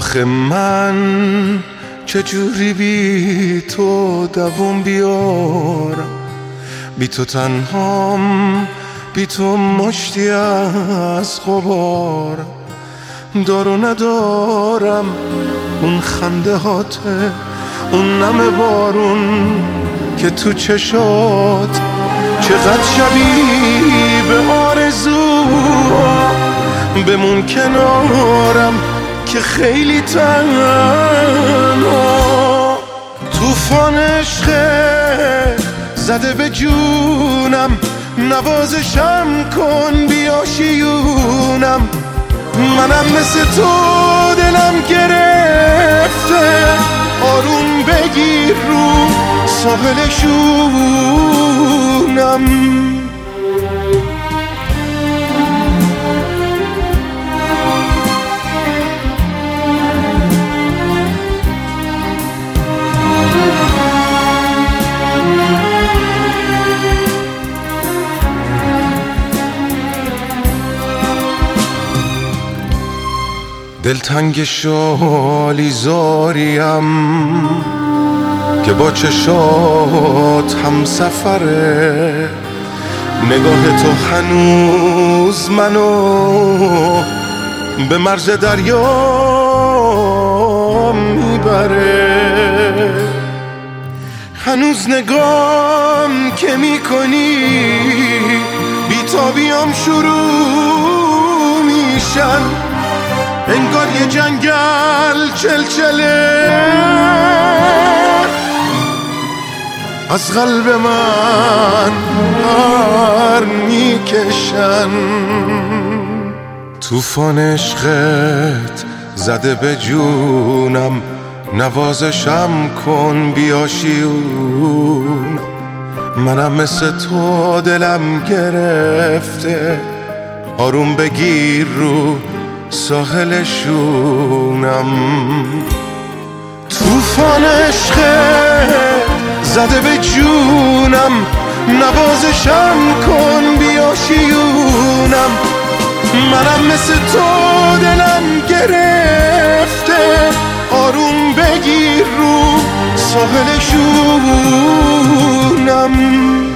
آخه من چجوری بی تو دووم بیارم، بی تو تنهام، بی تو مشتی از غبارم. دارو ندارم اون خنده هاته، اون نم بارون که تو چشات، چقدر شبیه به آرزو. بمون کنارم که خیلی تنها. توفان عشق زده به جونم، نوازشم کن بیا شیونم. منم مثل تو دلم گرفته، آروم بگیر رو ساحل شونم. دلتنگ شالی زاریم که با چشات هم سفره. نگاه تو هنوز منو به مرز دریا میبره. هنوز نگام که میکنی بیتابیام شروع میشن. انگار یه جنگل چلچله از قلب من پر میکشن. توفان عشقت زده به جونم، نوازشم کن بیا شیونم. منم مثل تو دلم گرفته، آروم بگیر رو ساحل شونم. توفان عشق زده به جونم، نوازشم کن بیا شیونم. منم مثل تو دلم گرفته، آروم بگیر رو ساحل شونم.